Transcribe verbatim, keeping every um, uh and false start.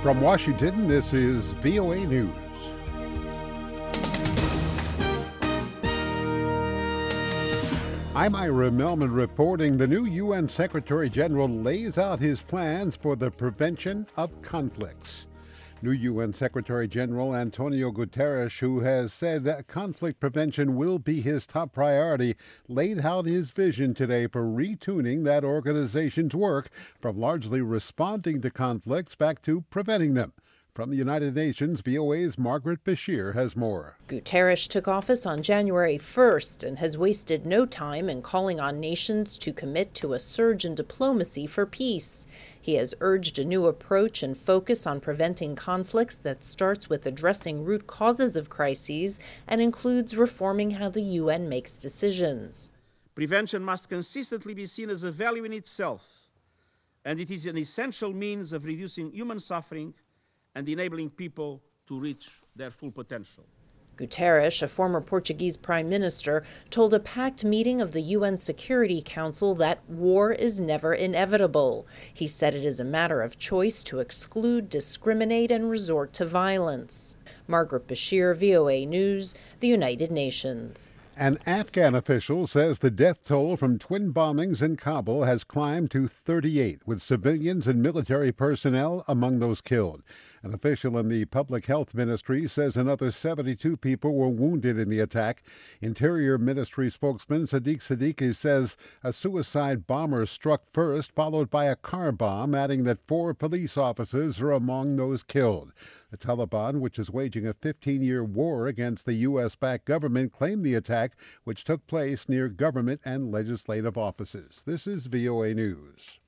From Washington, this is V O A News. I'm Ira Melman reporting. The new U N Secretary General lays out his plans for the prevention of conflicts. New U N Secretary General Antonio Guterres, who has said that conflict prevention will be his top priority, laid out his vision today for retuning that organization's work from largely responding to conflicts back to preventing them. From the United Nations, V O A's Margaret Bashir has more. Guterres took office on January first and has wasted no time in calling on nations to commit to a surge in diplomacy for peace. He has urged a new approach and focus on preventing conflicts that starts with addressing root causes of crises and includes reforming how the U N makes decisions. Prevention must consistently be seen as a value in itself, and it is an essential means of reducing human suffering and enabling people to reach their full potential. Guterres, a former Portuguese prime minister, told a packed meeting of the U N Security Council that war is never inevitable. He said it is a matter of choice to exclude, discriminate, and resort to violence. Margaret Bashir, V O A News, the United Nations. An Afghan official says the death toll from twin bombings in Kabul has climbed to thirty-eight, with civilians and military personnel among those killed. An official in the Public Health Ministry says another seventy-two people were wounded in the attack. Interior Ministry spokesman Sadiq Siddiqui says a suicide bomber struck first, followed by a car bomb, adding that four police officers are among those killed. The Taliban, which is waging a fifteen-year war against the U S-backed government, claimed the attack, which took place near government and legislative offices. This is V O A News.